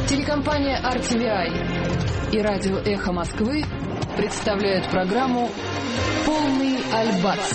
Телекомпания RTVI и радио «Эхо Москвы» представляют программу «Полный альбац».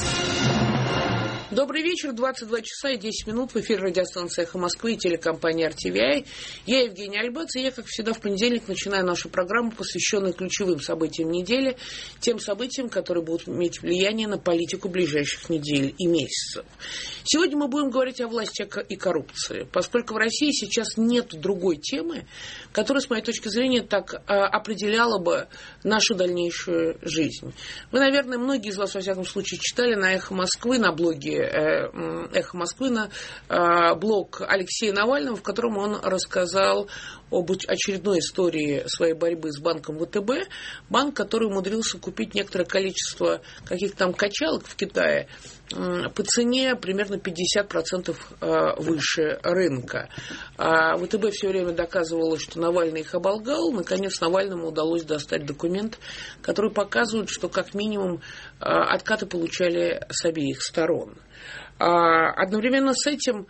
Добрый вечер, 22 часа и 10 минут в эфире радиостанции «Эхо Москвы» и телекомпания RTVI. Я Евгения Альбац, и я, как всегда, в понедельник начинаю нашу программу, посвященную ключевым событиям недели, тем событиям, которые будут иметь влияние на политику ближайших недель и месяцев. Сегодня мы будем говорить о власти и коррупции, поскольку в России сейчас нет другой темы, которая, с моей точки зрения, так определяла бы нашу дальнейшую жизнь. Вы, наверное, многие из вас, во всяком случае, читали на «Эхо Москвы», на блоге «Эхо Москвы», на блог Алексея Навального, в котором он рассказал об очередной истории своей борьбы с банком ВТБ, банк, который умудрился купить некоторое количество каких-то там качалок в Китае по цене примерно 50% выше рынка. А ВТБ все время доказывало, что Навальный их оболгал. Наконец, Навальному удалось достать документ, который показывает, что как минимум откаты получали с обеих сторон. Одновременно с этим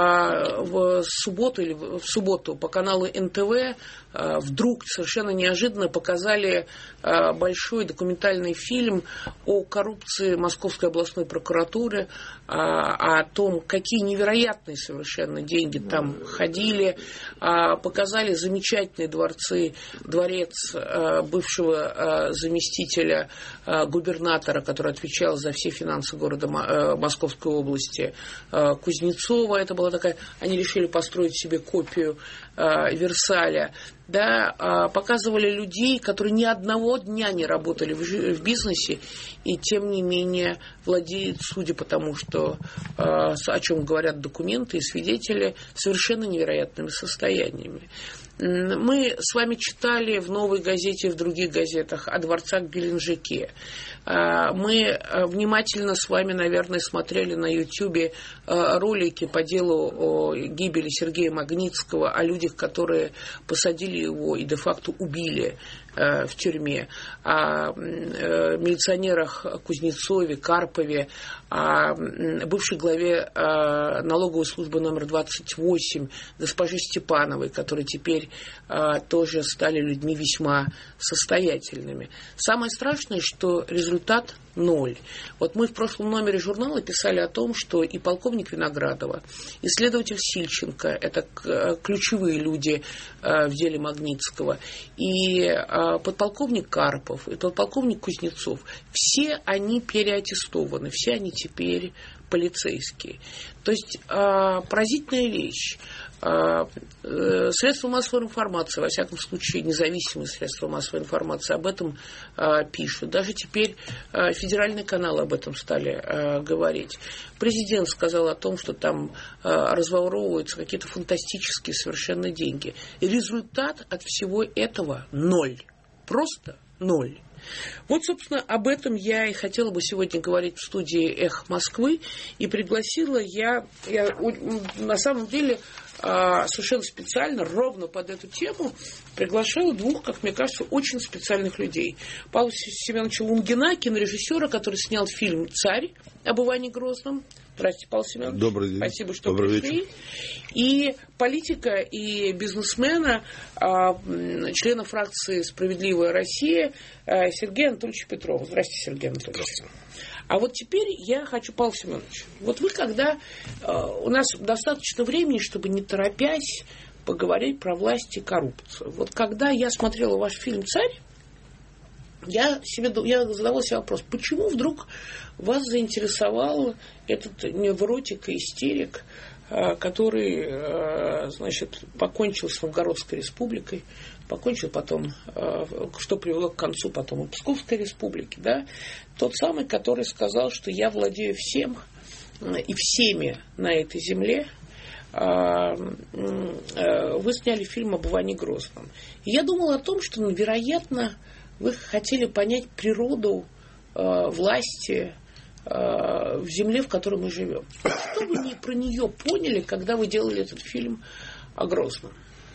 в субботу по каналу НТВ вдруг совершенно неожиданно показали большой документальный фильм о коррупции Московской областной прокуратуры, о том, какие невероятные совершенно деньги там ходили, показали замечательные дворец бывшего заместителя губернатора, который отвечал за все финансы города Московской области, Кузнецова. Это была такая, они решили построить себе копию Версаля. Да, показывали людей, которые ни одного дня не работали в бизнесе, и тем не менее владеют, судя по тому, что, о чем говорят документы и свидетели, совершенно невероятными состояниями. Мы с вами читали в «Новой газете» и в других газетах о дворцах в Геленджике. Мы внимательно с вами, наверное, смотрели на Ютьюбе ролики по делу о гибели Сергея Магнитского, о людях, которые посадили его и де-факто убили в тюрьме, о милиционерах Кузнецове, Карпове, о бывшей главе налоговой службы номер 28 госпоже Степановой, которые теперь тоже стали людьми весьма состоятельными. Самое страшное, что результат ноль. Вот мы в прошлом номере журнала писали о том, что и полковник Виноградова, и следователь Сильченко, это ключевые люди в деле Магнитского, и подполковник Карпов, и подполковник Кузнецов, все они переаттестованы, все они теперь полицейские. То есть поразительная вещь. Средства массовой информации, во всяком случае независимые средства массовой информации, об этом пишут. Даже теперь федеральные каналы об этом стали говорить. Президент сказал о том, что там разворовываются какие-то фантастические совершенно деньги. И результат от всего этого ноль. Просто ноль. Вот, собственно, об этом я и хотела бы сегодня говорить в студии «Эхо Москвы». И пригласила я на самом деле совершенно специально, ровно под эту тему, приглашала двух, как мне кажется, очень специальных людей. Павла Семеновича Лунгина, кинорежиссера, который снял фильм «Царь» об Иване Грозном. Здравствуйте, Павел Семенович. Добрый день. Спасибо, что Добрый пришли. вечер. И политика, и бизнесмена, члена фракции «Справедливая Россия» Сергея Анатольевича Петрова. Здравствуйте, Сергей Анатольевич. Здравствуйте. А вот теперь я хочу, Павел Семенович, вот вы когда... у нас достаточно времени, чтобы не торопясь поговорить про власть и коррупцию. Вот когда я смотрела ваш фильм «Царь», я задавала себе вопрос, почему вдруг вас заинтересовал этот невротик и истерик, который, значит, покончил с Новгородской республикой, покончил потом, что привело к концу потом и Псковской республики, да, тот самый, который сказал, что я владею всем и всеми на этой земле. Вы сняли фильм об Иване Грозном. И я думала о том, что, вероятно, вы хотели понять природу власти в земле, в которой мы живем. Что вы про нее поняли, когда вы делали этот фильм о Грозном?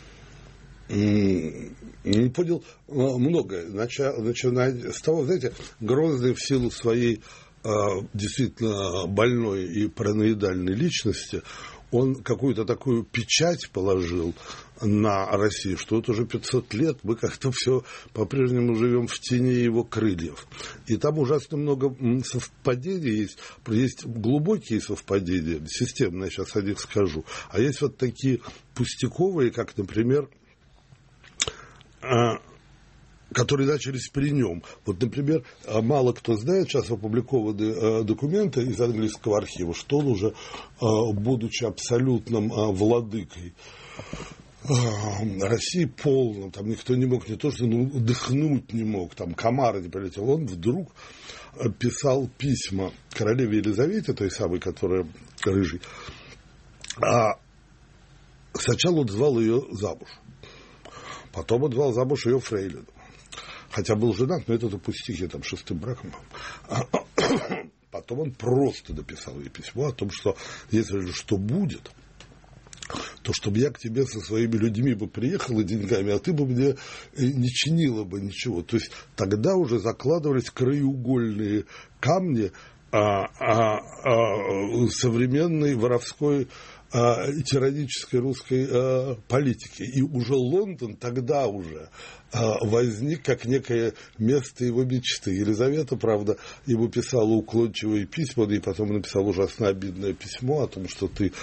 Не понял многое. Начиная с того, знаете, Грозный в силу своей действительно больной и параноидальной личности, он какую-то такую печать положил на Россию, что вот уже 500 лет мы как-то все по-прежнему живем в тени его крыльев. И там ужасно много совпадений есть глубокие совпадения, системные, я сейчас о них скажу, а есть вот такие пустяковые, как, например, которые начались при нем. Вот, например, мало кто знает, сейчас опубликованы документы из английского архива, что он уже, будучи абсолютным владыкой России полным, там никто не мог, не то что дыхнуть не мог, там комар не прилетел, он вдруг писал письма королеве Елизавете, той самой, которая рыжий, а сначала он звал ее замуж, потом он звал замуж ее фрейлину, хотя был женат, но это пустяки, там, 6-м браком. Потом он просто написал ей письмо о том, что если что будет, то чтобы я к тебе со своими людьми бы приехала деньгами, а ты бы мне не чинила бы ничего. То есть тогда уже закладывались краеугольные камни современной воровской тиранической русской политики. И уже Лондон тогда уже возник как некое место его мечты. Елизавета, правда, ему писала уклончивые письма, и потом написал ужасно обидное письмо о том, что ты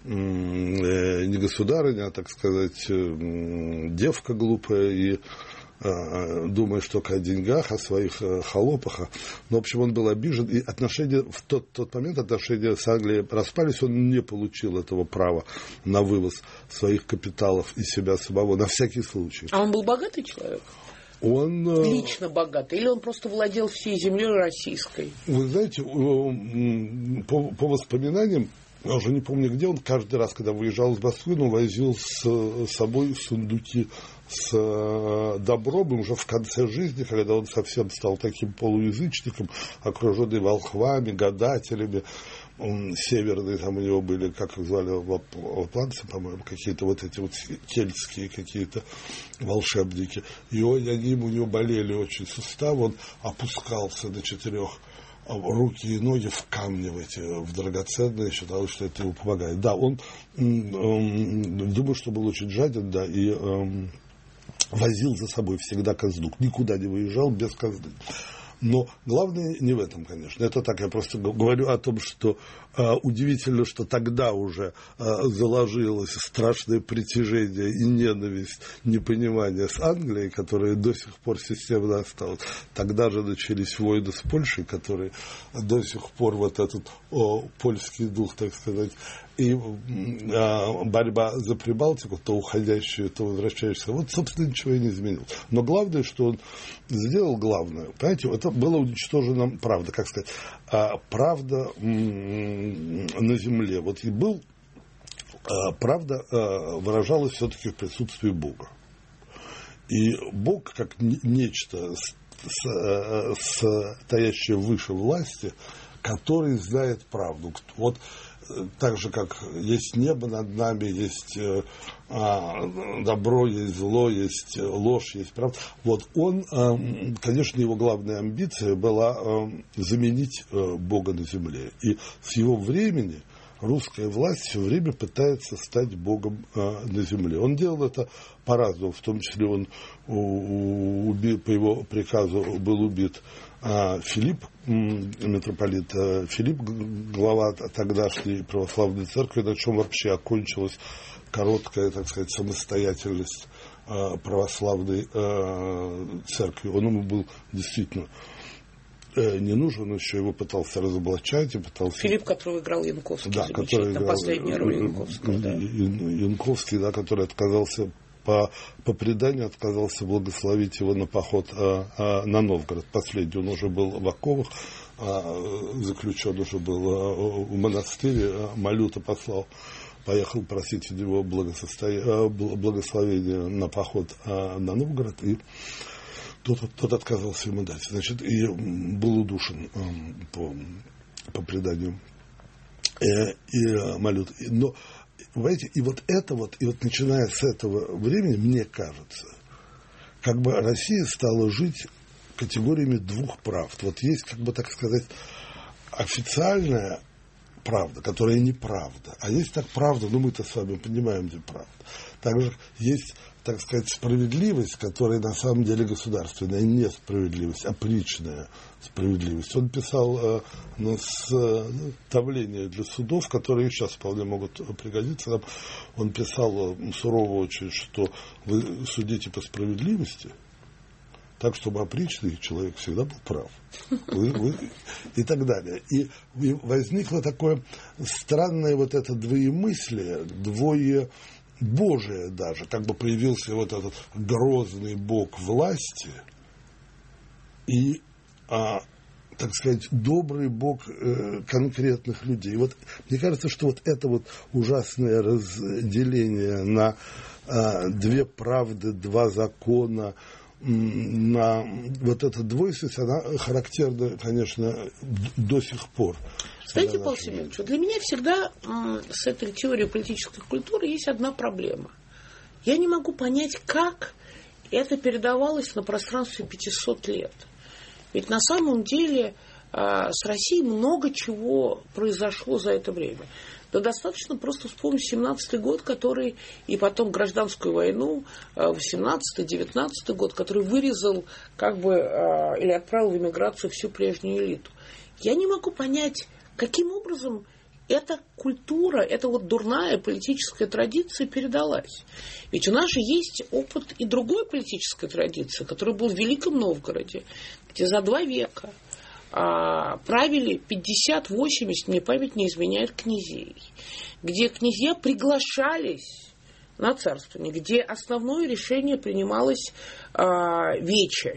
не государыня, а, так сказать, девка глупая, и думаешь только о деньгах, о своих холопах. Но, в общем, он был обижен, и отношения, в тот момент отношения с Англией распались, он не получил этого права на вывоз своих капиталов и себя самого, на всякий случай. А он был богатый человек? Он лично богатый, или он просто владел всей землей российской? Вы знаете, по воспоминаниям, я уже не помню где, он каждый раз, когда выезжал из Москвы, он возил с собой сундуки с добром, и уже в конце жизни, когда он совсем стал таким полуязычником, окруженный волхвами, гадателями, северные, там у него были, как их звали, лапландцы, по-моему, какие-то вот эти вот кельтские какие-то волшебники, и они у него болели очень суставы, он опускался до 4 руки и ноги в камни в драгоценные, считал, что это ему помогает. Да, он думаю, что был очень жаден, да, и возил за собой всегда казну, никуда не выезжал без казны. Но главное не в этом, конечно. Это так, я просто говорю о том, что удивительно, что тогда уже заложилось страшное притяжение и ненависть, непонимание с Англией, которая до сих пор системно осталась. Тогда же начались войны с Польшей, которые до сих пор вот этот польский дух, так сказать, и борьба за Прибалтику, то уходящую, то возвращающуюся, вот, собственно, ничего и не изменилось. Но главное, что он сделал, понимаете, это было уничтожена правда, как сказать, правда на земле. Вот и правда выражалась все-таки в присутствии Бога. И Бог, как нечто, стоящее выше власти, который знает правду. Вот так же, как есть небо над нами, есть добро, есть зло, есть ложь, есть правда. Вот он, конечно, его главная амбиция была заменить Бога на земле. И с его времени русская власть все время пытается стать Богом на земле. Он делал это по-разному, в том числе он по его приказу был убит Филипп, митрополит Филипп, глава тогдашней православной церкви, на чем вообще окончилась короткая, так сказать, самостоятельность православной церкви. Он ему был действительно не нужен, он еще его пытался разоблачать. Филипп, который играл Янковский, да, который играл последняя роль Янковского. Да. Янковский, да, который отказался, по преданию, отказался благословить его на поход на Новгород. Последний, он уже был в оковах, заключен уже был в монастыре, Малюта послал, поехал просить у него благословения на поход на Новгород, и тот отказался ему дать. Значит, и был удушен по преданию и Малют. Но, понимаете, и вот начиная с этого времени, мне кажется, как бы Россия стала жить категориями двух правд. Вот есть, как бы, так сказать, официальная правда, которая неправда. А есть так правда, ну мы-то с вами понимаем, где правда. Также есть, так сказать, справедливость, которая на самом деле государственная, не справедливость, а причная справедливость. Он писал наставления для судов, которые сейчас вполне могут пригодиться. Он писал сурово очень, что вы судите по справедливости, так, чтобы опричный человек всегда был прав. И так далее. И возникло такое странное вот это двоемыслие, двоебожие даже. Как бы появился вот этот грозный бог власти и, так сказать, добрый бог конкретных людей. Вот мне кажется, что вот это вот ужасное разделение на две правды, два закона, на вот эта двойственность, она характерна, конечно, до сих пор. Знаете, Павел Семенович, для меня всегда с этой теорией политической культуры есть одна проблема. Я не могу понять, как это передавалось на пространстве 500 лет. Ведь на самом деле с Россией много чего произошло за это время. Да достаточно просто вспомнить 17-й год, который, и потом гражданскую войну, 18-19 год, который вырезал или отправил в эмиграцию всю прежнюю элиту. Я не могу понять, каким образом эта культура, эта вот дурная политическая традиция передалась. Ведь у нас же есть опыт и другой политической традиции, который был в Великом Новгороде, где за 2 века правили 50-80, мне память не изменяет, князей, где князья приглашались на царствование, где основное решение принималось вече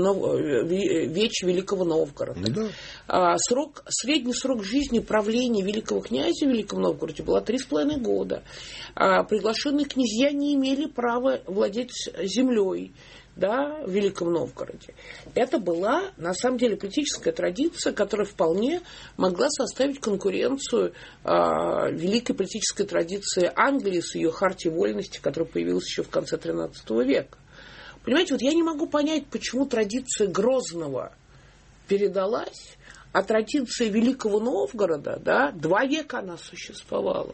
Великого Новгорода. Да. Средний срок жизни правления великого князя в Великом Новгороде было 3,5 года. Приглашенные князья не имели права владеть землей, да, в Великом Новгороде. Это была, на самом деле, политическая традиция, которая вполне могла составить конкуренцию великой политической традиции Англии с ее хартией вольности, которая появилась еще в конце XIII века. Понимаете, вот я не могу понять, почему традиция Грозного передалась, а традиция Великого Новгорода, да, 2 века она существовала.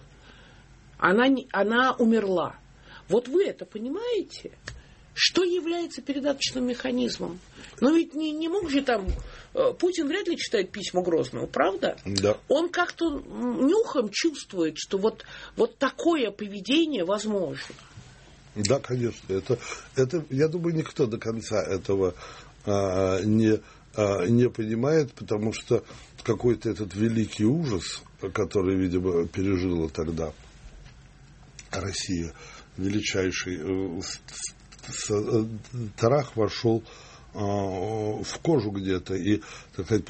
Она умерла. Вот вы это понимаете? Что является передаточным механизмом? Но ведь не мог же там... Путин вряд ли читает письма Грозного, правда? Да. Он как-то нюхом чувствует, что вот такое поведение возможно. Да, конечно. Это, я думаю, никто до конца этого не понимает, потому что какой-то этот великий ужас, который, видимо, пережила тогда Россия, величайший... Тарах вошел в кожу где-то и, так сказать,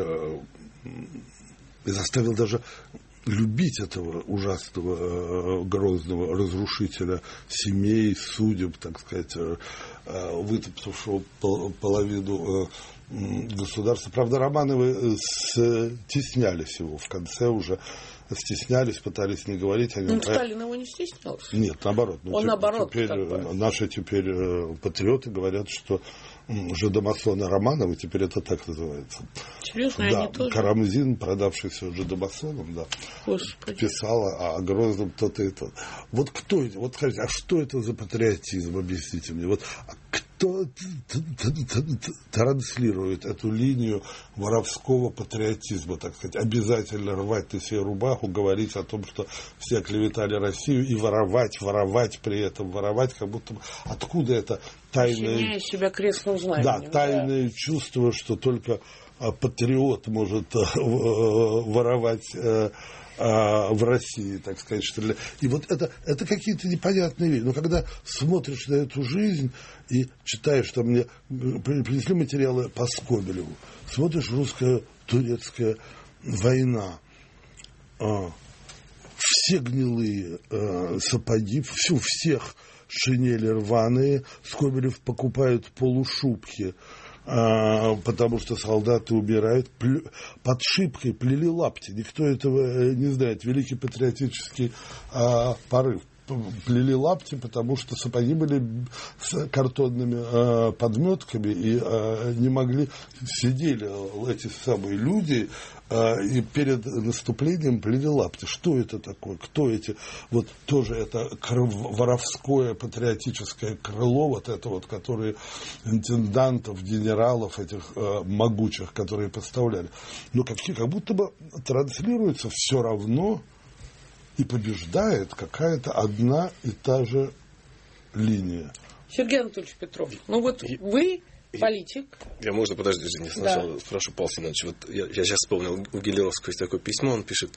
заставил даже любить этого ужасного, грозного разрушителя семей, судеб, так сказать, вытоптавшего половину государства. Правда, Романовы стеснялись его в конце уже. Стеснялись, пытались не говорить о нем. Сталин его не стеснялся. Нет, наоборот. Он наоборот. Наши теперь патриоты говорят, что жидомасоны Романовы, теперь это так называется. Серьезно, да, они тоже? Карамзин, продавшийся жидомасоном, да, писал о Грозном то-то и то. Вот кто это? Вот скажите, а что это за патриотизм? Объясните мне. Вот кто транслирует эту линию воровского патриотизма, так сказать, обязательно рвать на себе рубаху, говорить о том, что все оклеветали Россию, и воровать при этом, как будто бы откуда это тайное... себя крестным знаменем. Да, тайное чувство, что только патриот может воровать в России, так сказать, что ли. И вот это какие-то непонятные вещи. Но когда смотришь на эту жизнь и читаешь, что мне принесли материалы по Скобелеву, смотришь русско-турецкая война, все гнилые сапоги, у всех шинели рваные, Скобелев покупает полушубки, потому что солдаты умирают, под шибкой плели лапти. Никто этого не знает. Великий патриотический порыв. плели лапти, потому что сапоги были с картонными подметками и не могли, сидели эти самые люди и перед наступлением плели лапти. Что это такое? Кто эти? Вот тоже это воровское патриотическое крыло, вот это вот, которые интендантов, генералов этих могучих, которые поставляли. Но как будто бы транслируется все равно и побеждает какая-то одна и та же линия. Сергей Анатольевич Петров, ну вот вы политик. Я, можно, подожди, извини, сначала спрошу Павла Семеновича. Вот я сейчас вспомнил, у Гелеровского есть такое письмо, он пишет,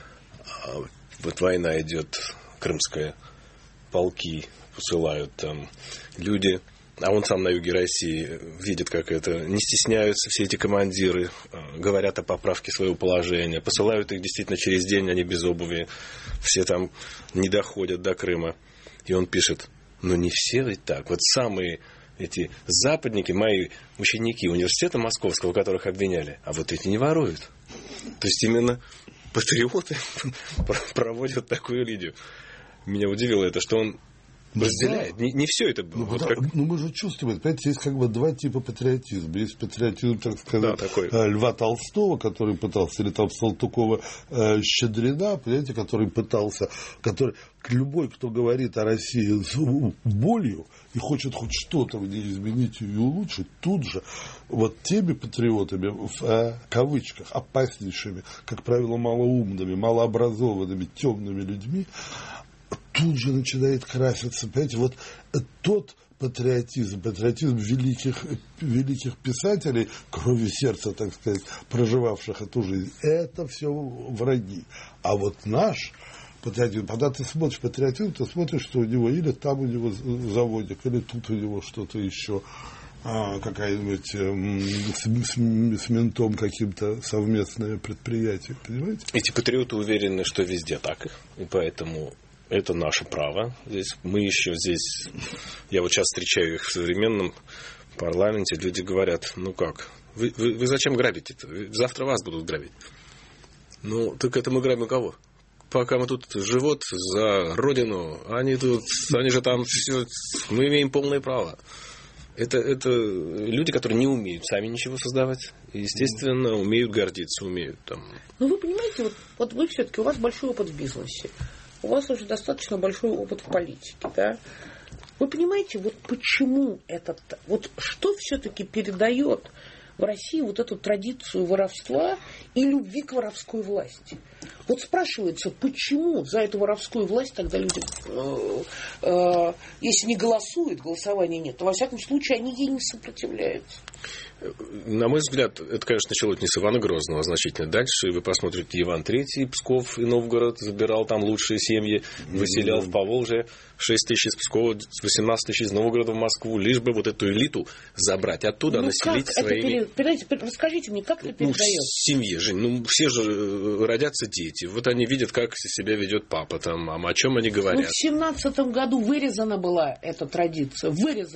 вот война идет, крымская, полки посылают там люди, а он сам на юге России видит, как это, не стесняются все эти командиры, говорят о поправке своего положения, посылают их действительно через день, они без обуви, все там не доходят до Крыма. И он пишет, но не все ведь так, вот самые эти западники, мои ученики университета московского, которых обвиняли, а вот эти не воруют. То есть именно патриоты проводят такую линию. Меня удивило это, что он разделяет. Не все это было. Ну, мы же чувствуем, понимаете, есть как бы два типа патриотизма. Есть патриотизм, так сказать, Льва Толстого, который пытался, или там Салтыкова Щедрина, понимаете, который пытался, любой, кто говорит о России с болью и хочет хоть что-то в ней изменить и улучшить, тут же вот теми патриотами, в кавычках, опаснейшими, как правило, малоумными, малообразованными, темными людьми, тут же начинает краситься, понимаете, вот тот патриотизм великих писателей, кровью сердца, так сказать, проживавших эту жизнь, это все враги. А вот наш патриотизм, когда ты смотришь патриотизм, ты смотришь, что у него или там у него заводик, или тут у него что-то еще, какая-нибудь с ментом каким-то совместное предприятие, понимаете? Эти патриоты уверены, что везде так, и поэтому это наше право. Здесь мы еще здесь... Я вот сейчас встречаю их в современном парламенте. Люди говорят, ну как, вы зачем грабите-то? Завтра вас будут грабить. Ну, так это мы грабим кого? Пока мы тут живут за родину, они же там все... Мы имеем полное право. Это люди, которые не умеют сами ничего создавать. И, естественно, умеют гордиться, умеют там... Ну, вы понимаете, вот вы все-таки, у вас большой опыт в бизнесе. У вас уже достаточно большой опыт в политике, да? Вы понимаете, вот почему вот что все-таки передает в России вот эту традицию воровства и любви к воровской власти? Вот спрашивается, почему за эту воровскую власть тогда люди, если не голосуют, голосования нет, то во всяком случае они ей не сопротивляются. На мой взгляд, это, конечно, началось не с Ивана Грозного, а значительно дальше. Вы посмотрите, Иван III, Псков и Новгород, забирал там лучшие семьи, выселял в Поволжье 6 тысяч из Пскова, 18 тысяч из Новгорода в Москву, лишь бы вот эту элиту забрать оттуда, населить своими... Расскажите мне, как это передается? В семье, Жень, все же родятся дети. Вот они видят, как себя ведет папа, там, о чем они говорят. В 17-м году вырезана была эта традиция,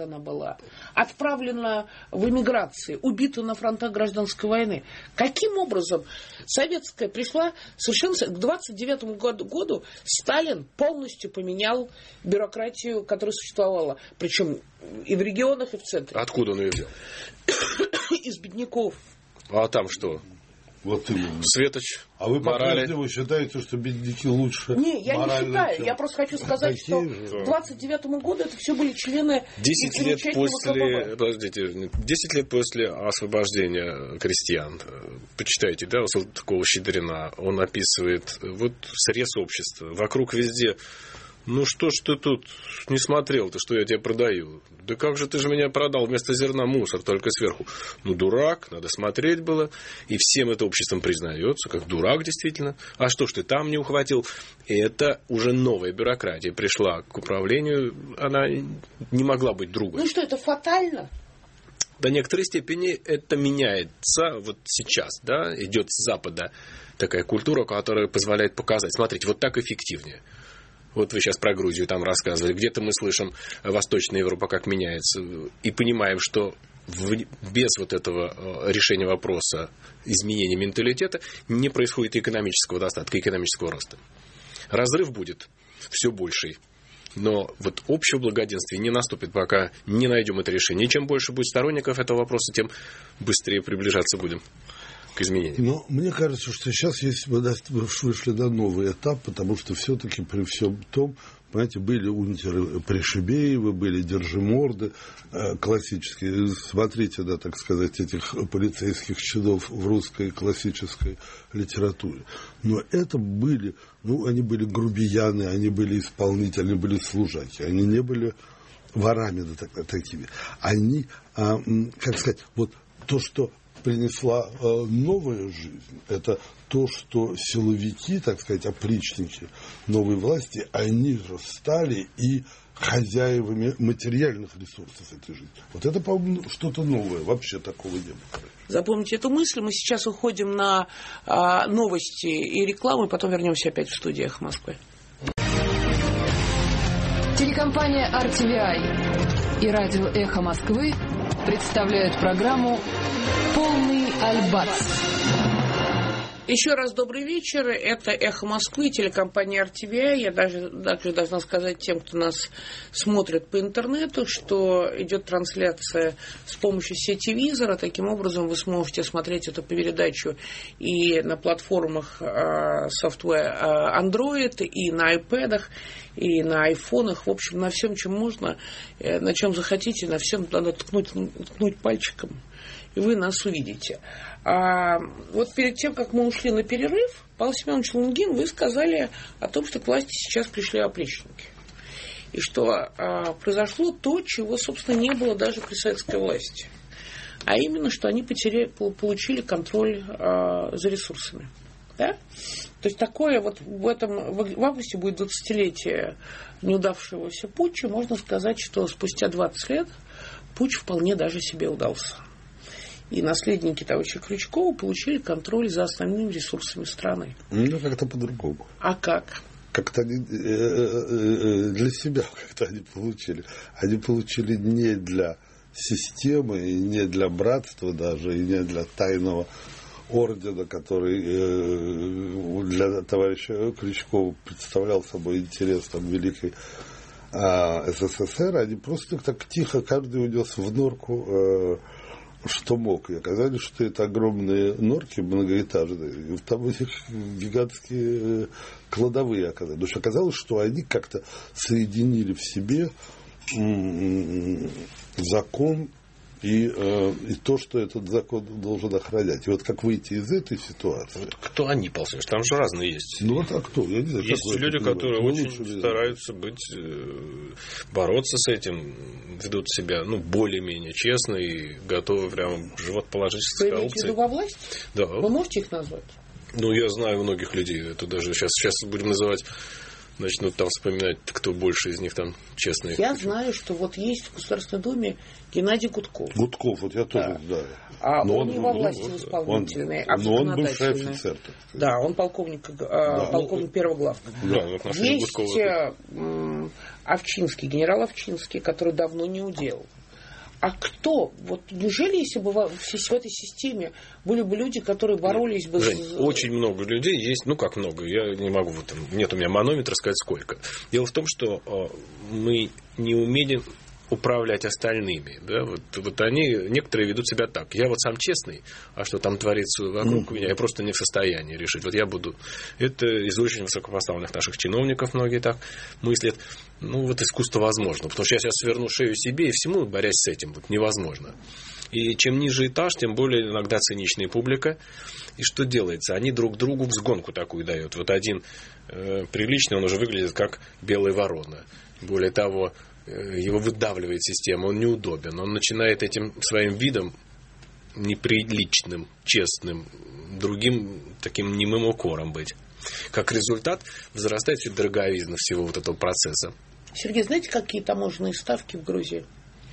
отправлена в эмиграции, убита на фронтах гражданской войны. Каким образом советская пришла совершенно... К 29-му году Сталин полностью поменял бюрократию, которая существовала, причем и в регионах, и в центре. Откуда он ее взял? Из бедняков. А там что? Вот именно. Светоч, а вы морали. по-прежнему считаете, что бедняки лучше? Не, я не считаю. Я просто хочу сказать, что к 29 году это все были члены 10 лет после, подождите, 10 лет после освобождения крестьян. Почитайте, да, у Салтыкова-Щедрина, он описывает вот срез общества. Вокруг везде. Ну что ж ты тут не смотрел-то, что я тебе продаю? Да как же ты же меня продал вместо зерна мусор, только сверху? Ну дурак, надо смотреть было. И всем это обществом признается, как дурак действительно. А что ж ты там не ухватил? И это уже новая бюрократия пришла к управлению. Она не могла быть другой. Ну что, это фатально? До некоторой степени это меняется вот сейчас, да, идет с Запада такая культура, которая позволяет показать, смотрите, вот так эффективнее. Вот вы сейчас про Грузию там рассказывали. Где-то мы слышим Восточная Европа как меняется. И понимаем, что без вот этого решения вопроса изменения менталитета не происходит экономического достатка, экономического роста. Разрыв будет все больший. Но вот общего благоденствия не наступит, пока не найдем это решение. И чем больше будет сторонников этого вопроса, тем быстрее приближаться будем к изменениям. Но мне кажется, что сейчас вышли на новый этап, потому что все-таки при всем том, понимаете, были унтеры Пришибеевы, были держиморды классические. Смотрите, да, так сказать, этих полицейских чинов в русской классической литературе. Но это были, они были грубияны, они были исполнители, они были служаки, они не были ворами такими. Они, как сказать, вот то, что принесла новая жизнь, это то, что силовики, так сказать, опричники новой власти, они же стали и хозяевами материальных ресурсов этой жизни. Вот это, по-моему, что-то новое, вообще такого не было. Запомните эту мысль. Мы сейчас уходим на новости и рекламу, и потом вернемся опять в студию «Эхо Москвы». Телекомпания RTVI и радио «Эхо Москвы» представляют программу «Полный альбац». Еще раз добрый вечер. Это «Эхо Москвы», телекомпания RTVI. Я даже должна сказать тем, кто нас смотрит по интернету, что идет трансляция с помощью сетевизора. Таким образом, вы сможете смотреть эту передачу и на платформах software Android, и на iPad'ах, и на айфонах. В общем, на всем, чем можно, на чем захотите, на всем надо ткнуть пальчиком, и вы нас увидите. Вот перед тем, как мы ушли на перерыв, Павел Семенович Лунгин, вы сказали о том, что к власти сейчас пришли опричники. И что произошло то, чего, собственно, не было даже при советской власти. А именно, что они получили контроль за ресурсами. Да? То есть такое вот в августе будет 20-летие неудавшегося путча. Можно сказать, что спустя 20 лет путч вполне даже себе удался. И наследники товарища Крючкова получили контроль за основными ресурсами страны. Как-то по-другому. А как? Как-то они для себя как-то они получили. Они получили не для системы, и не для братства даже, и не для тайного ордена, который для товарища Крючкова представлял собой интерес великой СССР. Они просто так тихо, каждый унес в норку что мог. И оказалось, что это огромные норки многоэтажные. И там у них гигантские кладовые оказались. Потому что оказалось, что они как-то соединили в себе закон и то, что этот закон должен охранять. И вот как выйти из этой ситуации? Кто они, Павел Семенович? Там же разные есть. А кто? Я не знаю, есть люди, которые очень стараются бороться с этим, ведут себя более-менее честно и готовы прямо живот положить с коррупцией. Вы имеете в виду во власти? Да. Вы можете их назвать? Я знаю многих людей. Это даже сейчас будем называть, начнут там вспоминать, кто больше из них там честные. Я знаю, что вот есть в Государственной Думе Геннадий Гудков. Вот я тоже знаю. Но он не во власти исполнительной, а в законодательной. Но он бывший офицер. Да, он полковник первого главка. Да, есть Овчинский, генерал Овчинский, который давно не удел. А кто? Вот неужели, если бы в этой системе были бы люди, которые боролись бы Жень, очень много людей есть, как много, я не могу, нет у меня манометра сказать сколько. Дело в том, что мы не умеем управлять остальными. Да? Вот они, некоторые ведут себя так. Я сам честный, а что там творится вокруг меня, я просто не в состоянии решить. Я буду. Это из очень высокопоставленных наших чиновников многие так мыслят. Искусство возможно. Потому что я сейчас сверну шею себе и всему, борясь с этим, невозможно. И чем ниже этаж, тем более иногда циничная публика. И что делается? Они друг другу взгонку такую дают. Один приличный, он уже выглядит как белая ворона. Более того, его выдавливает система, он неудобен. Он начинает этим своим видом неприличным, честным, другим таким немым укором быть. Как результат, возрастает всё дороговизна всего этого процесса. Сергей, знаете, какие таможенные ставки в Грузии?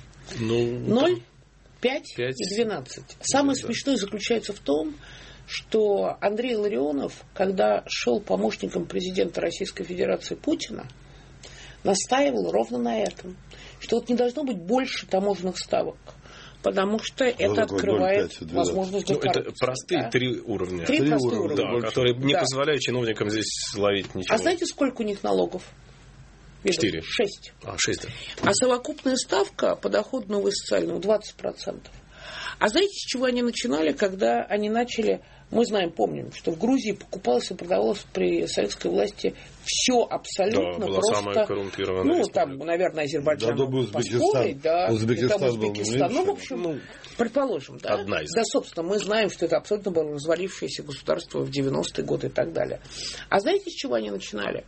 0, 5 и 12. Самое смешное заключается в том, что Андрей Ларионов, когда шел помощником президента Российской Федерации Путина, настаивал ровно на этом, что не должно быть больше таможенных ставок, потому что это открывает возможность для коррупции. Это простые 3 уровня. 3 простые уровня. Которые не позволяют чиновникам здесь ловить ничего. А знаете, сколько у них налогов? 4. 6. 6, да. А совокупная ставка подоходного и социального 20%. А знаете, с чего они начинали, когда они начали... Мы знаем, помним, что в Грузии покупалось и продавалось при советской власти все абсолютно, да, была просто... самая коррумпированная республика. Там, наверное, Азербайджан Узбекистан. Да, Узбекистан. Ну, в общем, предположим, да. Одна из. Да, собственно, мы знаем, что это абсолютно было развалившееся государство в 90-е годы и так далее. А знаете, с чего они начинали?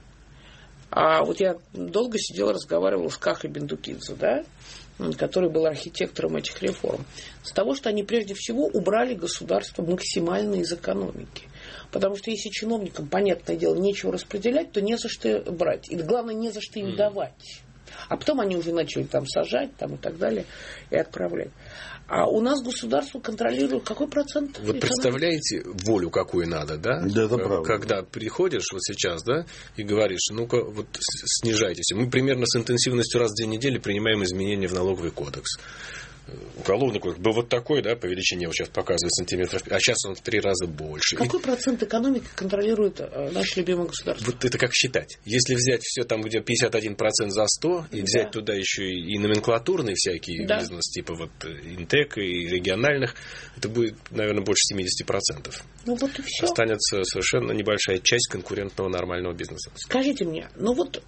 Вот я долго сидела, разговаривала с Кахой Бендукидзе, да, который был архитектором этих реформ, с того, что они прежде всего убрали государство максимально из экономики. Потому что если чиновникам, понятное дело, нечего распределять, то не за что брать. И главное, не за что им давать. А потом они уже начали там сажать там, и так далее, и отправлять. А у нас государство контролирует какой процент? Вот представляете, волю какую надо, да? Да, это правда. Когда приходишь вот сейчас, да, и говоришь, ну-ка, вот снижайтесь. Мы примерно с интенсивностью раз в 2 недели принимаем изменения в налоговый кодекс. Уголовный кодекс был вот такой, да, по величине, вот сейчас показывает сантиметров, а сейчас он в 3 раза больше. Какой процент экономики контролирует наше любимое государство? Вот это как считать? Если взять все там, где 51% за 100, и взять туда еще и номенклатурные всякие бизнес, типа вот Интек и региональных, это будет, наверное, больше 70%. Ну вот и все. Останется совершенно небольшая часть конкурентного нормального бизнеса. Скажите мне, ну вот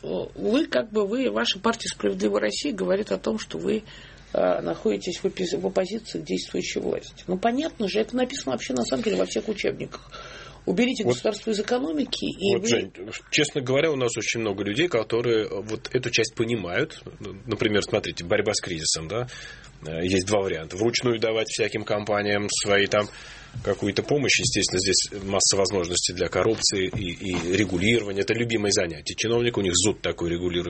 вы, ваша партия «Справедливая Россия» говорит о том, что вы находитесь в оппозиции к действующей власти. Ну, понятно же, это написано вообще, на самом деле, во всех учебниках. Уберите государство из экономики. И вот, Жень, честно говоря, у нас очень много людей, которые вот эту часть понимают. Например, смотрите, борьба с кризисом, да? Есть 2 варианта. Вручную давать всяким компаниям свои там какую-то помощь. Естественно, здесь масса возможностей для коррупции и регулирования. Это любимое занятие. Чиновник, у них зуд такой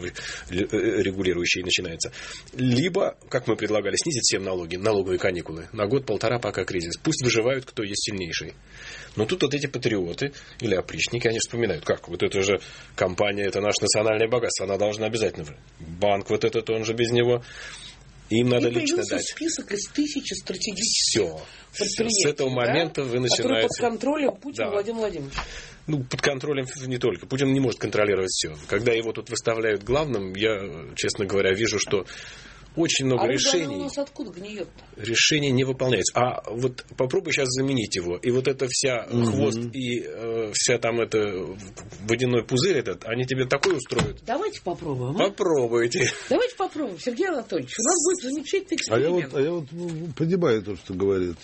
регулирующий начинается. Либо, как мы предлагали, снизить всем налоги, налоговые каникулы на 1-1,5, пока кризис. Пусть выживают, кто есть сильнейший. Но тут вот эти патриоты или опричники, они вспоминают, как вот это же компания, это наше национальное богатство, она должна обязательно. Банк вот этот, он же без него. Им надо лично дать. Список из 1000 стратегических предприятий. С этого момента вы начинаете... Которые под контролем Путина Владимира Владимировича. Ну, под контролем не только. Путин не может контролировать все. Когда его тут выставляют главным, я, честно говоря, вижу, что очень много решений. У нас откуда гниет-то? Решения не выполняются. А вот попробуй сейчас заменить его. И вот это вся хвост и вся там это водяной пузырь этот, они тебе такой устроят. Давайте попробуем. Попробуйте. Давайте попробуем, Сергей Анатольевич. У нас будет замечательный эксперимент. А я вот понимаю то, что говорит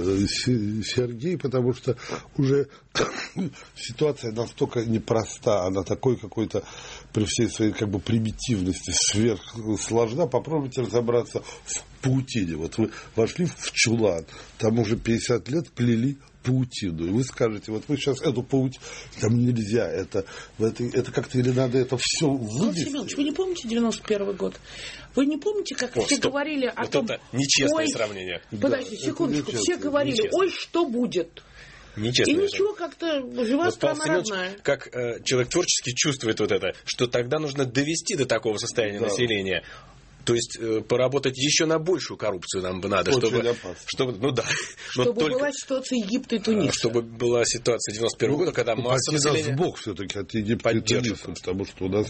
Сергей, потому что уже ситуация настолько непроста, она такой какой-то при всей своей как бы примитивности сверхсложна. Попробуйте разобраться в паутине. Вот вы вошли в чулан, там уже 50 лет плели паутину. И вы скажете, вот вы сейчас эту паутину, там нельзя, это как-то или надо это все вывести. Семенович, вы не помните 91 год? Вы не помните, как все говорили о том... Это нечестное сравнение. Подождите, секундочку. Все говорили, ой, что будет? Нечестно. И ничего, как-то жива страна родная. Как человек творчески чувствует вот это, что тогда нужно довести до такого состояния населения. То есть поработать еще на большую коррупцию нам бы надо, чтобы была ситуация Египта и Туниса. Чтобы была ситуация 91 года, когда масса населения... Нас Бог все-таки от Египта и Туниса, потому что у нас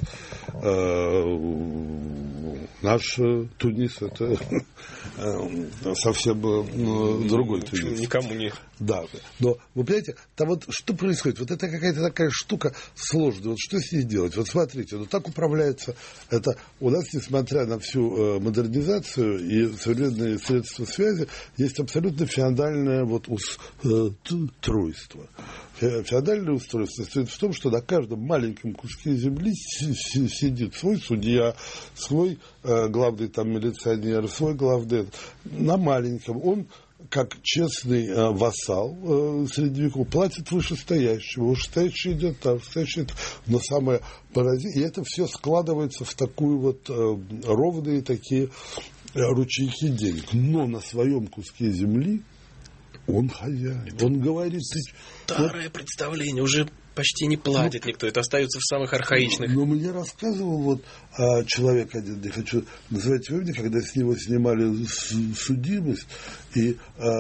наш Тунис это совсем другой Тунис. Никому не... Да, но вы понимаете, там вот что происходит? Вот это какая-то такая штука сложная. Вот что с ней делать? Вот смотрите, так управляется это. У нас, несмотря на всю модернизацию и современные средства связи, есть абсолютно феодальное устройство. Феодальное устройство состоит в том, что на каждом маленьком куске земли сидит свой судья, свой главный там милиционер, свой главный. На маленьком он, как честный вассал средневековый, платит вышестоящему. Вышестоящий идет там, вышестоящий идет. Но самое поразительное, и это все складывается в такую вот ровные такие ручейки денег. Но на своем куске земли он хозяин. Он говорит... Старое представление, уже почти не платит никто. Это остается в самых архаичных. Но мне рассказывал вот человек один, не хочу называть его имя, когда с него снимали судимость, и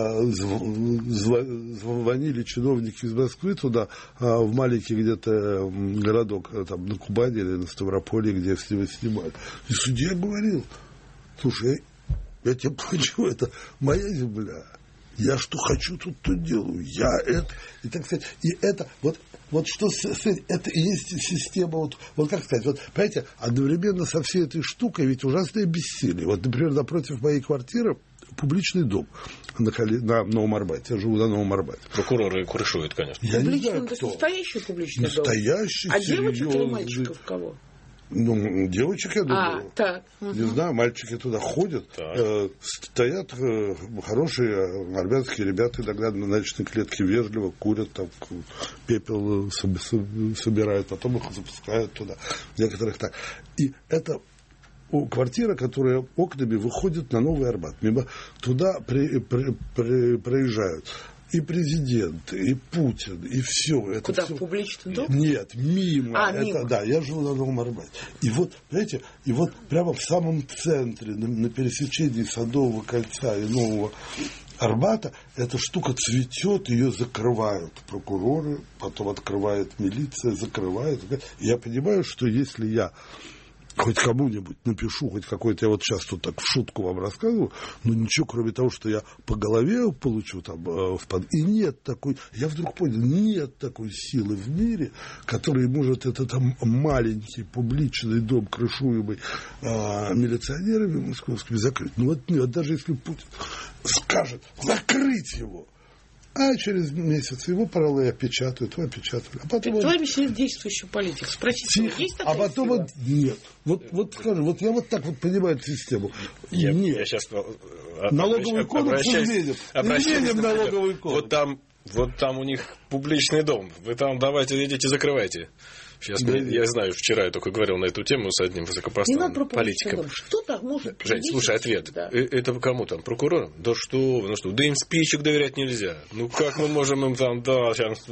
звонили чиновники из Москвы туда, в маленький где-то городок, там на Кубани или на Ставрополе, где с него снимали. И судья говорил: слушай, я тебе плачу, это моя земля. Я что хочу, то делаю. Я это. И так сказать, и это, вот что это и есть система, вот как сказать, вот, понимаете, одновременно со всей этой штукой ведь ужасное бессилие. Вот, например, напротив моей квартиры публичный дом на Новом Арбате. Я живу на Новом Арбате. Прокуроры крышуют, конечно. Я не знаю, кто. Настоящий публичный дом? Настоящий, а девочек или мальчиков кого? Ну, девочек, я думаю. Так. Не знаю, мальчики туда ходят. Стоят хорошие армянские ребята, иногда на ночной клетке вежливо курят, там пепел собирают, потом их запускают туда. Некоторых так. И это квартира, которая окнами выходит на Новый Арбат. Мимо туда проезжают и президент, и Путин, и все. Это куда? Все... В публичный дом? Нет, мимо. Мимо. Да, я живу на Новом Арбате. И вот, знаете, и вот прямо в самом центре, на пересечении Садового кольца и Нового Арбата, эта штука цветет, ее закрывают прокуроры, потом открывает милиция, закрывает. И я понимаю, что если я хоть кому-нибудь напишу, хоть какой-то, я вот сейчас тут так в шутку вам рассказываю, но ничего, кроме того, что я по голове получу там и нет такой, я вдруг понял, нет такой силы в мире, которая может этот там маленький публичный дом, крышуемый милиционерами московскими, закрыть. Ну вот нет, даже если Путин скажет закрыть его, а через месяц его параллели опечатают, его опечатали. А потом с вами сидит действующий политик. Спросите, есть такая потом сила? Нет. Вот скажи, вот я вот так вот понимаю эту систему. Нет. Я сейчас налоговый кодекс изменим налоговый кодекс. Вот там у них публичный дом. Вы там давайте идите закрывайте. Сейчас я знаю, вчера я только говорил на эту тему с одним высокопоставленным политиком. Что так может... Жень, слушай, ответ. Да. Это кому там? Прокурорам? Да что? Да им спичек доверять нельзя. Ну как мы можем им там... Да, сейчас...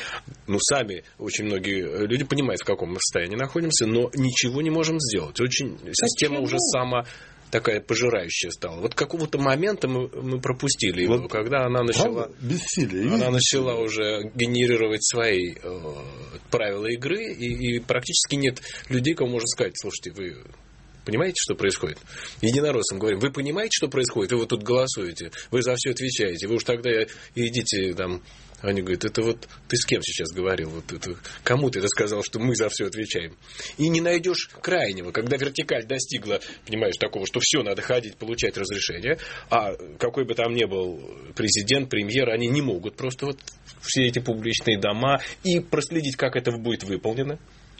Ну сами очень многие люди понимают, в каком мы состоянии находимся, но ничего не можем сделать. Система уже сама... такая пожирающая стала. Вот какого-то момента мы пропустили его, вот, когда она начала, начала уже генерировать свои правила игры, и практически нет людей, кому можно сказать: слушайте, вы понимаете, что происходит? Единороссам говорим: вы понимаете, что происходит? Вы вот тут голосуете, вы за все отвечаете, вы уж тогда идите там. Они говорят: это вот ты с кем сейчас говорил? Вот это, кому ты это сказал, что мы за все отвечаем? И не найдешь крайнего, когда вертикаль достигла, понимаешь, такого, что все, надо ходить, получать разрешение, а какой бы там ни был президент, премьер, они не могут просто вот все эти публичные дома и проследить, как это будет выполнено.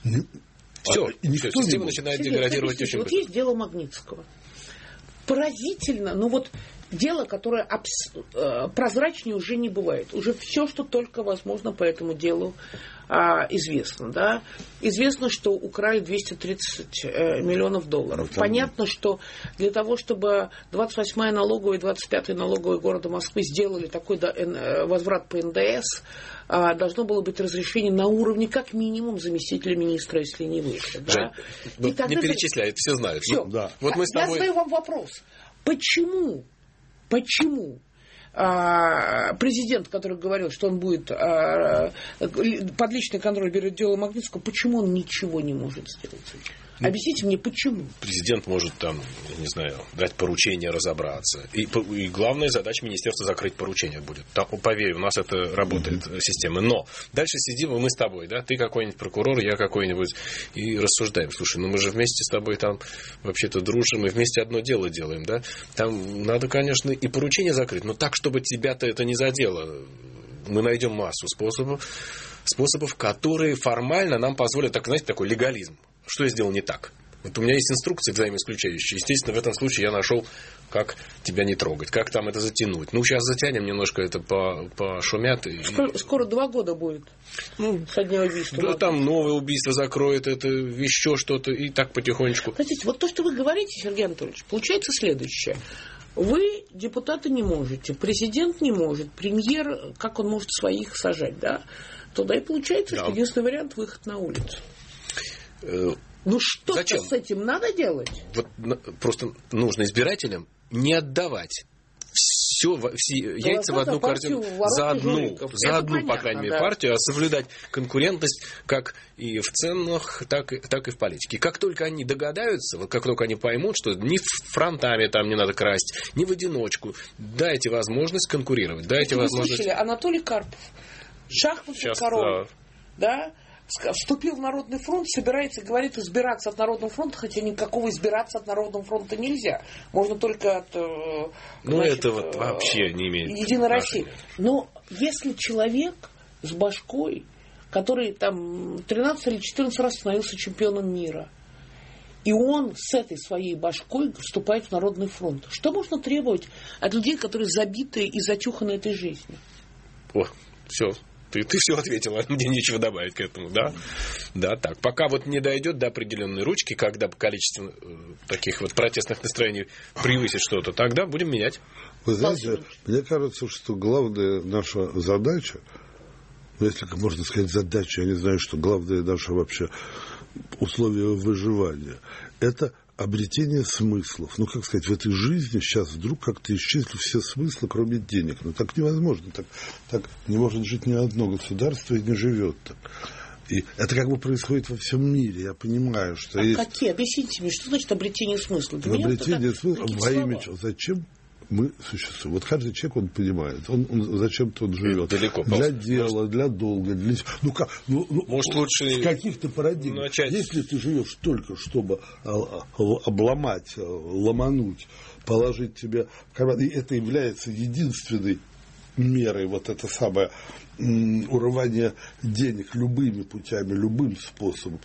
Все, система начинает деградировать очень быстро. Вот есть дело Магнитского. Поразительно, но вот дело, которое прозрачнее уже не бывает. Уже все, что только возможно по этому делу, известно. Да? Известно, что украли 230 миллионов долларов. Понятно, что для того, чтобы 28-я налоговая и 25-я налоговая города Москвы сделали такой возврат по НДС, должно было быть разрешение на уровне как минимум заместителя министра, если не выше. Да? Жень, не перечисляй, это все знают. Все. Да. Вот мы с тобой... Я задаю вам вопрос. Почему президент, который говорил, что он будет под личный контроль берет дело Магнитского, почему он ничего не может сделать? Объясните мне, почему? Президент может там, не знаю, дать поручение разобраться. И главная задача министерства закрыть поручение будет. Так, поверь, у нас это работает система. Но дальше сидим мы с тобой, да? Ты какой-нибудь прокурор, я какой-нибудь, и рассуждаем. Слушай, мы же вместе с тобой там вообще-то дружим, и вместе одно дело делаем, да? Там надо, конечно, и поручение закрыть, но так, чтобы тебя-то это не задело. Мы найдем массу способов, которые формально нам позволят, так, знаете, такой легализм. Что я сделал не так? Вот у меня есть инструкции взаимоисключающие. Естественно, в этом случае я нашел, как тебя не трогать, как там это затянуть. Ну, сейчас затянем немножко, это пошумят. Скоро 2 года будет со дня убийства. Да, там новое убийство закроет, это еще что-то, и так потихонечку. Смотрите, вот то, что вы говорите, Сергей Анатольевич, получается следующее. Вы, депутаты, не можете, президент не может, премьер, как он может своих сажать, да? тогда и получается, что единственный вариант — выход на улицу. Что-то с этим надо делать. Вот просто нужно избирателям не отдавать все яйца в одну корзину за одну, по крайней мере, партию, а соблюдать конкурентность как и в ценах, так и в политике. Как только они догадаются, вот как только они поймут, что ни фронтами там не надо красть, ни в одиночку, дайте возможность конкурировать, дайте возможность... Слышали, Анатолий Карпов, шахматный король, да, вступил в Народный фронт, собирается, говорит, избираться от Народного фронта, хотя никакого избираться от Народного фронта нельзя. Можно только от... это вот вообще не имеет Единой России. Но если человек с башкой, который там 13 или 14 раз становился чемпионом мира, и он с этой своей башкой вступает в Народный фронт, что можно требовать от людей, которые забиты и затюханы этой жизнью? Все. Ты все ответила, мне нечего добавить к этому, да? Да, так. Пока вот не дойдет до определенной ручки, когда количество таких вот протестных настроений превысит что-то, тогда будем менять. Вы знаете, мне кажется, что главная наша задача, если можно сказать задача, я не знаю, что главное наше вообще условие выживания, это обретение смыслов. Как сказать, в этой жизни сейчас вдруг как-то исчезли все смыслы, кроме денег. Так невозможно. Так не может жить ни одно государство и не живет так. И это как бы происходит во всем мире. Я понимаю, что есть... Какие? Объясните мне, что значит обретение смысла? Обретение смысла во имя чего? Зачем мы существуем? Вот каждый человек, он понимает, он зачем-то он живет. Далеко. Для дела, для долга, для... Может, лучше... В каких-то парадигмах. Если ты живешь только, чтобы обломать, ломануть, положить тебе в карман, и это является единственной мерой, вот это самое урывание денег любыми путями, любым способом.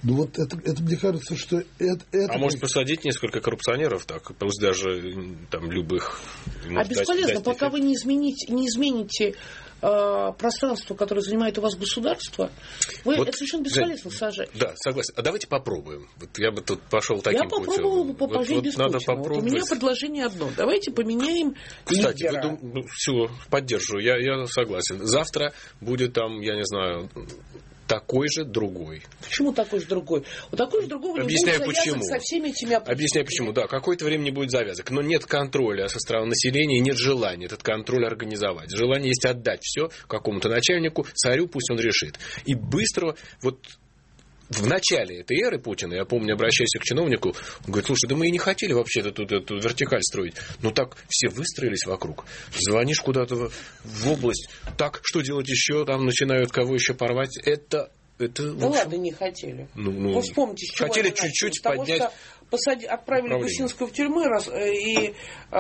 Это мне кажется, что это... может посадить несколько коррупционеров, так, пусть даже там любых... бесполезно, пока вы не измените пространство, которое занимает у вас государство, это совершенно бесполезно сажать. Да, согласен. А давайте попробуем. Я бы тут пошел таким путем. Я попробовала бы пожить без Путина. У меня предложение одно. Давайте поменяем лидера. Кстати, все, поддерживаю. Я согласен. Завтра будет там, я не знаю... такой же другой. Почему такой же другой? Такой же другого не будет завязок со всеми этими опасностями. Объясняю почему. Да, какое-то время не будет завязок. Но нет контроля со стороны населения, нет желания этот контроль организовать. Желание есть отдать все какому-то начальнику, царю, пусть он решит. И быстро в начале этой эры Путина, я помню, обращаясь к чиновнику, он говорит, слушай, да мы и не хотели вообще-то тут эту вертикаль строить. Так все выстроились вокруг. Звонишь куда-то в область, так, что делать еще, там начинают кого еще порвать. Это ладно, не хотели. Вы вспомните, с чего хотели чуть-чуть поднять. Отправили Гусинского в тюрьму и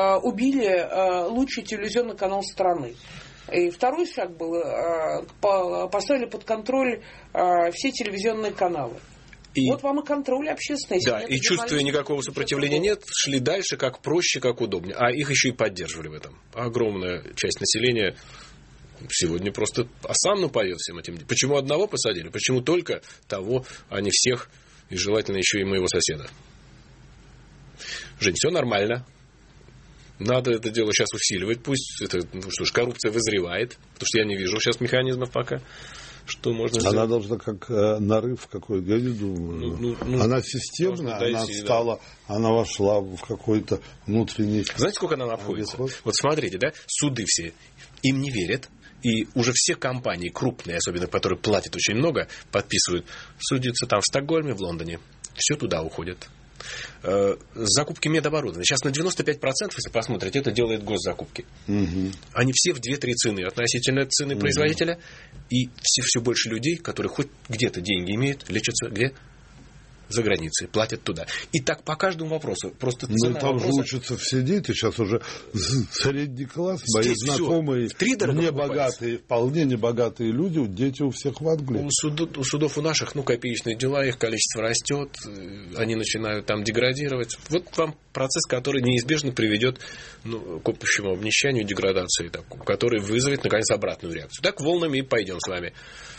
убили лучший телевизионный канал страны. И второй шаг был, поставили под контроль все телевизионные каналы. Вот вам и контроль общественный. Да, и чувствуя никакого сопротивления нет, шли дальше, как проще, как удобнее. А их еще и поддерживали в этом. Огромная часть населения сегодня просто осанну поет всем этим. Почему одного посадили? Почему только того, а не всех, и желательно еще и моего соседа? Жень, все нормально. Надо это дело сейчас усиливать. Пусть коррупция вызревает. Потому что я не вижу сейчас механизмов пока. Что можно сделать? Она должна как нарыв какой-то, я не думаю. Она системная, она стала, она вошла в какой-то внутренний... Знаете, сколько она обходится? Вот смотрите, да, суды все, им не верят. И уже все компании крупные, особенно которые платят очень много, подписывают. Судятся там в Стокгольме, в Лондоне. Все туда уходит. Закупки медоборудования. Сейчас на 95%, если посмотреть, это делает госзакупки. Они все в 2-3 цены относительно цены производителя. И все больше людей, которые хоть где-то деньги имеют, лечатся где? За границей, платят туда. И так по каждому вопросу. Просто цена там вопроса... же учатся все дети, сейчас уже средний класс, мои знакомые, небогатые, вполне небогатые люди, дети у всех в Англии. У судов у наших, копеечные дела, их количество растет, они начинают там деградировать. Вот вам процесс, который неизбежно приведет к общему обнищанию, деградации, который вызовет, наконец, обратную реакцию. Так волнами и пойдем с вами.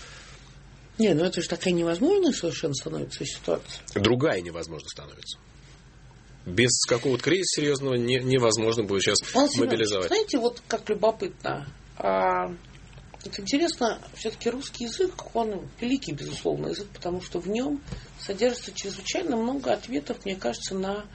Это же такая невозможная совершенно становится ситуация. Другая невозможно становится. Без какого-то кризиса серьезного невозможно будет сейчас мобилизовать. Знаете, как любопытно. Вот интересно, все-таки русский язык, он великий, безусловно, язык, потому что в нем содержится чрезвычайно много ответов, мне кажется, на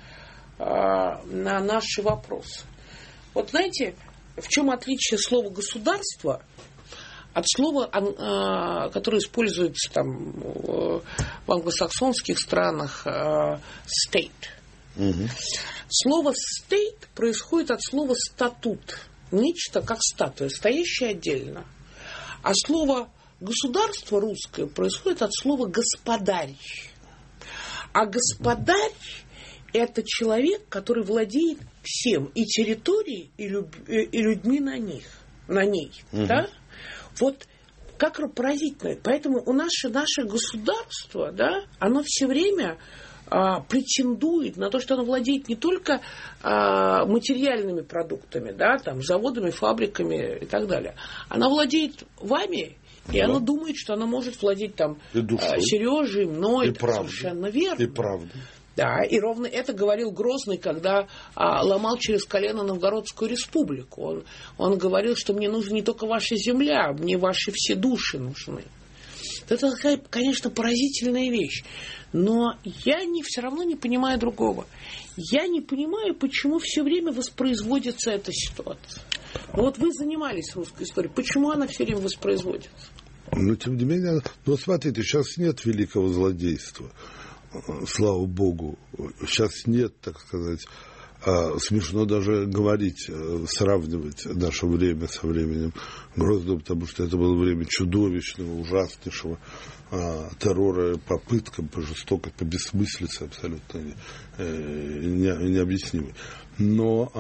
наши вопросы. Вот знаете, в чем отличие слова «государство» от слова, которое используется там в англосаксонских странах «state». Угу. Слово «state» происходит от слова «статут». Нечто, как статуя, стоящая отдельно. А слово «государство» русское происходит от слова «господарь». А господарь – это человек, который владеет всем, и территорией, и людьми на ней. Угу. Да? Вот как поразительно. Поэтому наше государство, да, оно все время претендует на то, что оно владеет не только материальными продуктами, да, там, заводами, фабриками и так далее. Она владеет вами, и она думает, что она может владеть там Сережей, мной. Это совершенно верно. И правда. Да, и ровно это говорил Грозный, когда ломал через колено Новгородскую республику. Он говорил, что мне нужна не только ваша земля, мне ваши все души нужны. Это такая, конечно, поразительная вещь. Но я все равно не понимаю другого. Я не понимаю, почему все время воспроизводится эта ситуация. Ну, вот вы занимались русской историей. Почему она все время воспроизводится? Ну, тем не менее, смотрите, сейчас нет великого злодейства. Слава Богу. Сейчас нет, так сказать, смешно даже говорить, сравнивать наше время со временем Грозного, потому что это было время чудовищного, ужаснейшего террора, попыткам, по жестокости, по бессмыслице абсолютно необъяснимой. Но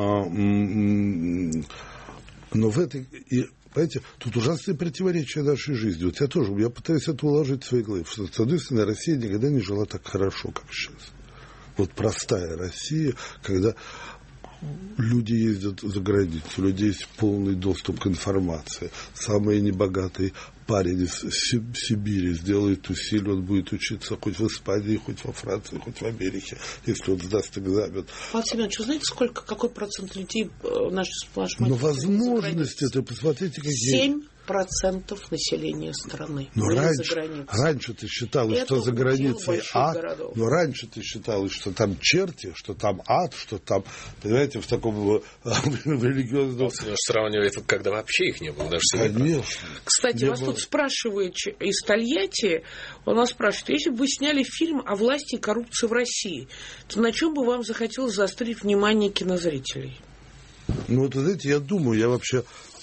в этой... Понимаете, тут ужасные противоречия нашей жизни. Вот я пытаюсь это уложить в своей голове. Что, с одной стороны, Россия никогда не жила так хорошо, как сейчас. Вот простая Россия, когда люди ездят за границу, у людей есть полный доступ к информации. Самый небогатый парень из Сибири сделает усилие, он будет учиться хоть в Испании, хоть во Франции, хоть в Америке, если он сдаст экзамен. Павел Семенович, вы знаете, какой процент людей наш Но возможности это, посмотрите, какие... 7% населения страны. Но раньше ты считалось, что за границей ад. Но раньше ты считалось, что там черти, что там ад, что там, понимаете, в таком религиозном... Сравнивает, когда вообще их не было. Даже конечно. Кстати, вас тут спрашивают из Тольятти, он вас спрашивает, если бы вы сняли фильм о власти и коррупции в России, то на чем бы вам захотелось заострить внимание кинозрителей? Ну, вот, знаете, я вообще...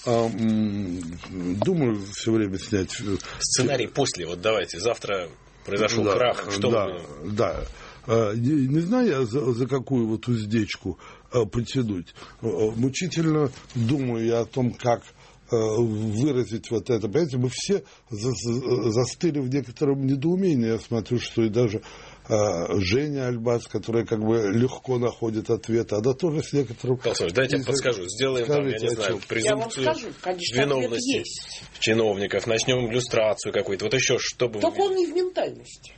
думаю все время снять... Сценарий после, вот давайте, завтра произошел крах, что вы... Да, не знаю я, за какую вот уздечку притянуть. Мучительно думаю я о том, как выразить вот это. Понимаете, мы все застыли в некотором недоумении. Я смотрю, что и даже Женя Альбац, которая как бы легко находит ответы, она тоже с некоторым... Дайте я подскажу. Сделаем там, я не знаю, презумпцию виновности чиновников, начнем иллюстрацию какую-то. Вот еще что бы... Только он не в ментальности.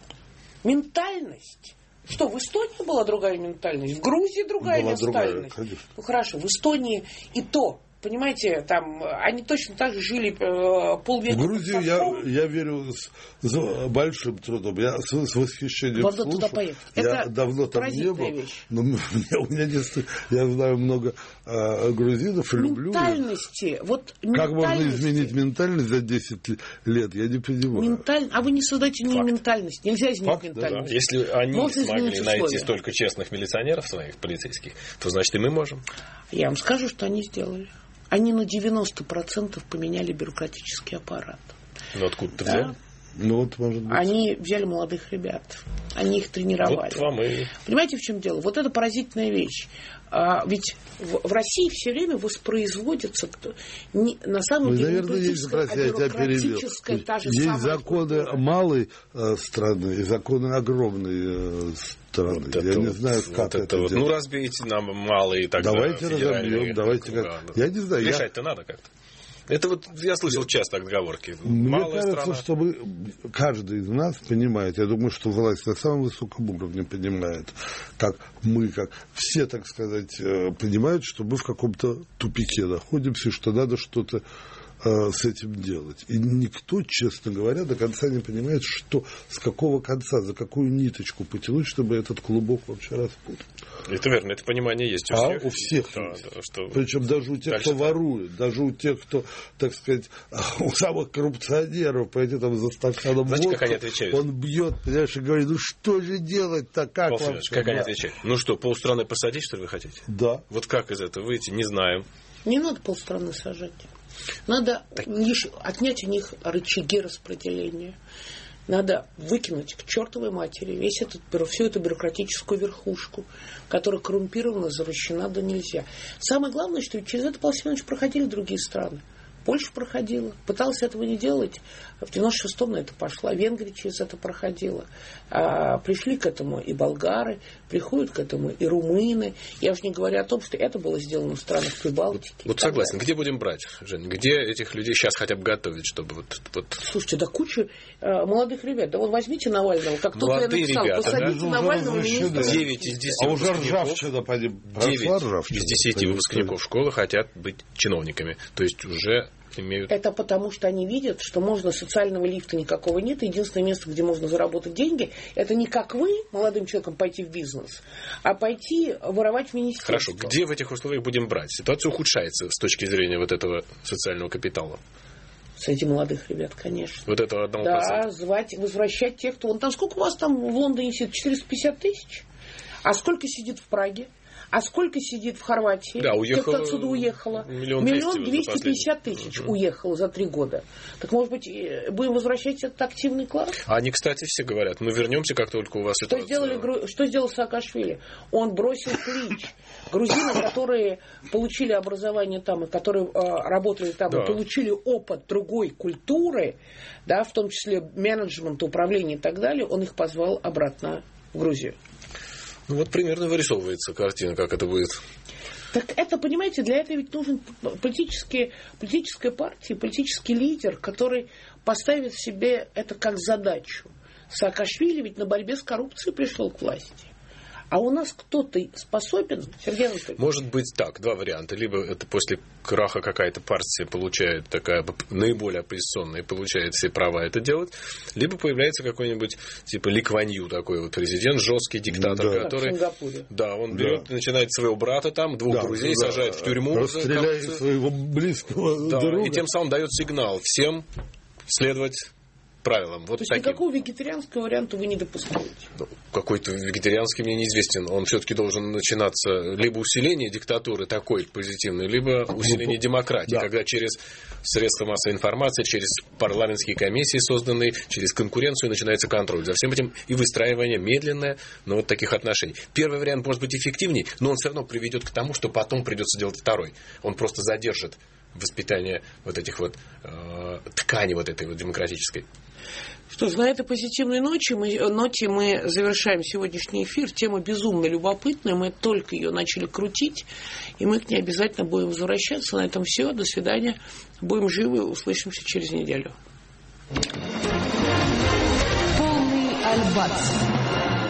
Ментальность. Что, в Эстонии была другая ментальность? В Грузии другая ментальность? Ну хорошо, в Эстонии и то... Понимаете, там они точно так же жили полвека. В Грузию я верю с большим трудом. Я с восхищением слушаю. Туда поехать. Я давно там не был. Но у меня не... Я знаю много грузинов и люблю. Ментальности. Вот как можно изменить ментальность за 10 лет, я не понимаю. А вы не создаете не ментальность. Нельзя изменить ментальность. Да. Если они смогли найти столько честных милиционеров своих, полицейских, то значит и мы можем. Я вам скажу, что они сделали. Они на 90% поменяли бюрократический аппарат. Ну, откуда-то взяли? Ну, вот, может быть. Они взяли молодых ребят. Они их тренировали. Вот вам и... Понимаете, в чем дело? Вот это поразительная вещь. Ведь в России все время воспроизводится на самом деле бюрократическая, бюрократическая та же самая... Есть законы малой страны и законы огромной страны. Вот я не знаю, как это делать. Ну, разбейте нам малые тогда. Давайте разобьем, давайте как... Я не знаю. Решать-то надо как-то. Это вот я слышал часто отговорки. Мне кажется, что каждый из нас понимает, я думаю, что власть на самом высоком уровне понимает, как все, так сказать, понимают, что мы в каком-то тупике находимся, что надо что-то с этим делать. И никто, честно говоря, до конца не понимает, что с какого конца, за какую ниточку потянуть, чтобы этот клубок вообще распутать. Это верно, это понимание есть у всех. У всех да, есть. Да, что... Причем даже у тех, кто ворует, даже у тех, кто, так сказать, у самых коррупционеров, пойти там за стаканом водки, как они отвечают? Он бьет, понимаешь, и говорит, ну что же делать-то, как вам? Как они отвечают? Ну что, полстраны посадить, что ли, вы хотите? Да. Вот как из этого выйти, не знаем. Не надо полстраны сажать. Надо отнять у них рычаги распределения. Надо выкинуть к чертовой матери всю эту бюрократическую верхушку, которая коррумпирована, завращена да нельзя. Самое главное, что через это, Павел Семенович, проходили другие страны. Польша проходила, пыталась этого не делать. В 96-м на это пошла. Венгрия через это проходила. Пришли к этому и болгары, приходят к этому и румыны. Я уж не говорю о том, что это было сделано в странах Прибалтики. Вот согласен. Где будем брать, Жень? Где этих людей сейчас хотя бы готовить, чтобы вот... Слушайте, да куча молодых ребят. Да вот возьмите Навального, как только я написал, ребята, посадите Навального министра. 9 из 10 уже ржавчина прошла, 9 из 10 выпускников школы хотят быть чиновниками. То есть уже имеют... Это потому, что они видят, что можно социального лифта никакого нет. Единственное место, где можно заработать деньги, это не как вы, молодым человеком, пойти в бизнес, а пойти воровать в министерство. Хорошо, где в этих условиях будем брать? Ситуация ухудшается с точки зрения вот этого социального капитала. Среди молодых ребят, конечно. Вот этого 1%. Да, возвращать тех, кто... Там сколько у вас там в Лондоне сидит? 450 тысяч? А сколько сидит в Праге? А сколько сидит в Хорватии? Да, уехало. Тех, кто отсюда уехало? 1 250 тысяч уехало за 3 года. Так, может быть, будем возвращать этот активный класс? Они, кстати, все говорят, мы вернемся, как только у вас ситуация... Что сделал Саакашвили? Он бросил клич. Грузины, которые получили образование там, и которые работали там, и получили опыт другой культуры, да, в том числе менеджмента, управления и так далее, он их позвал обратно в Грузию. Ну вот примерно вырисовывается картина, как это будет. Так это, понимаете, для этого ведь нужен политическая партия, политический лидер, который поставит себе это как задачу. Саакашвили ведь на борьбе с коррупцией пришел к власти. А у нас кто-то способен, Сергей Анатольевич? Может быть так, два варианта. Либо это после краха какая-то партия получает такая наиболее оппозиционная и получает все права это делать, либо появляется какой-нибудь типа Ли Куан Ю такой вот президент, жесткий диктатор, который... в Сингапуре. Да, он берет, начинает своего брата там, двух друзей сажает в тюрьму. Расстреляет своего близкого друга. И тем самым дает сигнал всем следовать правилам. Вот то есть таким. Никакого вегетарианского варианта вы не допускаете? Какой-то вегетарианский мне неизвестен. Он все-таки должен начинаться либо усиление диктатуры такой позитивной, либо усиление демократии, когда через средства массовой информации, через парламентские комиссии созданные, через конкуренцию начинается контроль за всем этим и выстраивание медленное, но вот таких отношений. Первый вариант может быть эффективнее, но он все равно приведет к тому, что потом придется делать второй. Он просто задержит воспитание вот этих вот ткани вот этой вот демократической. Что ж, на этой позитивной ноте мы завершаем сегодняшний эфир. Тема безумно любопытная. Мы только ее начали крутить, и мы к ней обязательно будем возвращаться. На этом все. До свидания. Будем живы. Услышимся через неделю. Полный альбац.